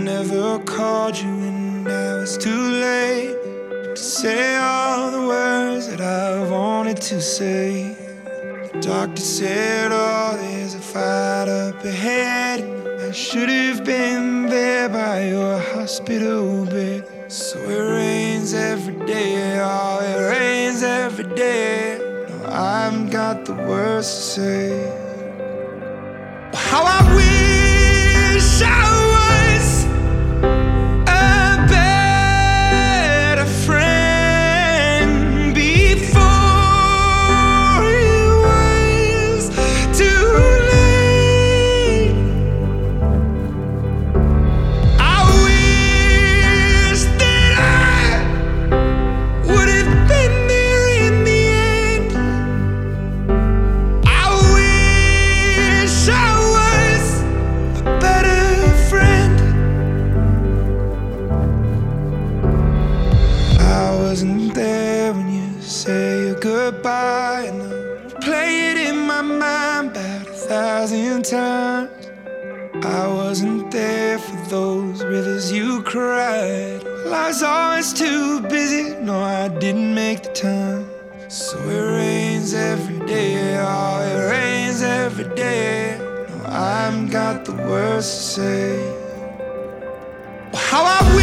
never called you and now it's too late to say all the words that I wanted to say. The doctor said, oh, there's a fight up ahead. I should have been there by your hospital bed. So it rains every day, oh, it rains every day. No, I haven't got the words to say. How I wish I was a better friend before it was too late. I wish that I would have been there in the end. I wish I was a better friend. I wasn't there when you say your goodbye, and I play it in my mind about 1,000 times. I wasn't there for those rivers you cried. Well, I was always too busy, no, I didn't make the time. So it rains every day, oh, it rains every day. No, I haven't got the words to say. How I wish